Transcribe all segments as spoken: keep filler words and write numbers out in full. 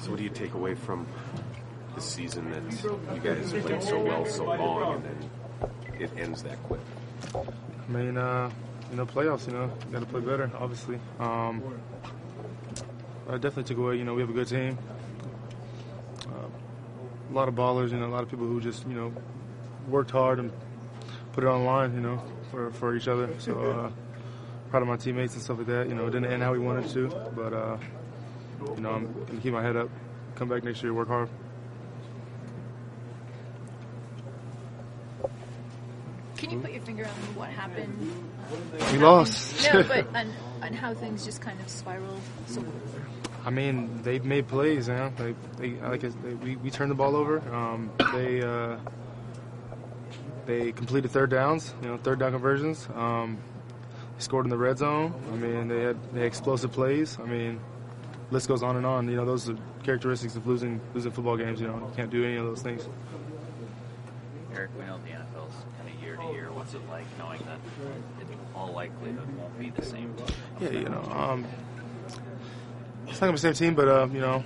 So what do you take away from this season that you guys played so well so long and then it ends that quick? I mean, uh, you know, playoffs, you know, you got to play better, obviously. Um, I definitely took away, you know, we have a good team. Uh, a lot of ballers, you know, a lot of people who just, you know, worked hard and put it on the line, you know, for, for each other. So uh, proud of my teammates and stuff like that. You know, it didn't end how we wanted to, but, uh, you know, I'm going to keep my head up, come back next year, work hard. Can you put your finger on what happened? We lost. No, but on, on how things just kind of spiraled so quickly. I mean, they made plays, man. They, they like I, they, we we turned the ball over. Um, they uh, they completed third downs, you know, third down conversions. Um, they scored in the red zone. I mean, they had they had explosive plays. I mean, list goes on and on. You know, those are characteristics of losing losing football games. You know, you can't do any of those things. Eric, we know the N F L's kind of year to year. What's it like knowing that in all likelihood won't be the same team? Yeah, you know, um, it's not gonna be the same team, but uh, you know,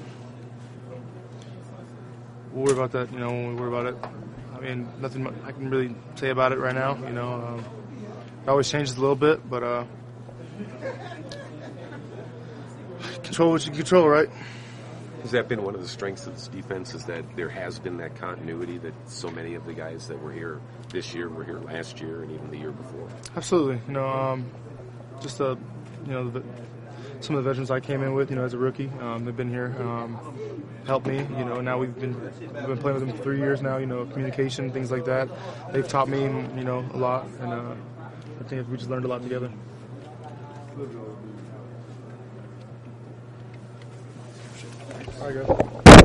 we'll worry about that. You know, when we worry about it. I mean, nothing I can really say about it right now. You know, um, it always changes a little bit, but uh, control what you control, right? Has that been one of the strengths of this defense, is that there has been that continuity that so many of the guys that were here this year were here last year and even the year before? Absolutely. You know, um, just uh, you know, the, some of the veterans I came in with, you know, as a rookie, um, they've been here, um, helped me. You know, now we've been we've been playing with them for three years now. You know, communication, things like that. They've taught me, you know, a lot, and uh, I think we just learned a lot together. All right, guys.